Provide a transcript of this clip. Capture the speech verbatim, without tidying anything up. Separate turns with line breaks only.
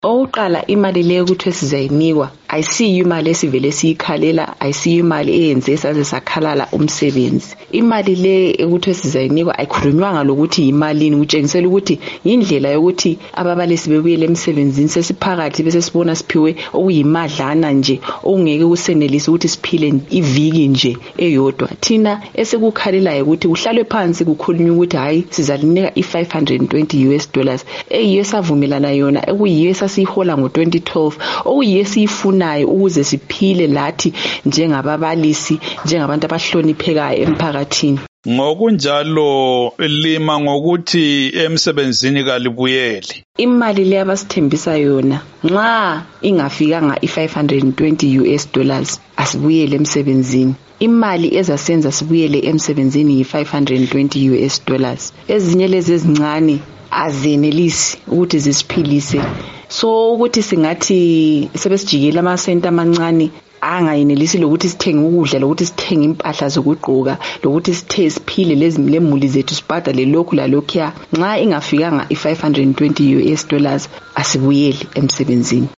Oqala imali leyo ukuthi sizayinikwa ayisiyo imali esivele siyikhalela, ayisiyo imali eyenze saze sakhalala umsebenzi. Imali le ukuthi sizayinikwa ayikhulunywanga lokuthi imalini, kutshengisela ukuthi indlela yokuthi ababalisi bebuyele emsebenzini sesiphakathi bese sibona siphiwe okuyimadlana nje okungeke kusenelise ukuthi siphile iviki nje eyodwa. Thina esekukhalelayo ukuthi kuhlalwe phansi kukhulunywa ukuthi hayi sizalinika i-five hundred twenty U S dollars eyiyo savumelana yona, ekuyiyo sihola ngo twenty twelve, okuyiyo sifunayo ukuze siphile lathi njengababalisi, njengabantu abahloniphekayo emphakathini.
Ngokunjalo lima ngokuthi emsebenzini kalibuyeli.
Imali le abasithembisa yona nxa ingafikanga i-five hundred twenty U S dollars asibuyele emsebenzini. Imali ezasenza sibuyele emsebenzini yi-five hundred twenty U S dollars. Ezinye lezi ezincane azenelisi ukuthi zisiphilise. So ukuthi singathi sebesijikela amasenta amancane angayenelisi lokuthi sithenge ukudla, lokuthi sithenge impahla zokugqoka, lokuthi sithe siphile lezi lemuli zethu sibhadale lokhu lalokhu. Nxa ingafikanga i-five hundred twenty U S dollars asibuyeli emsebenzini.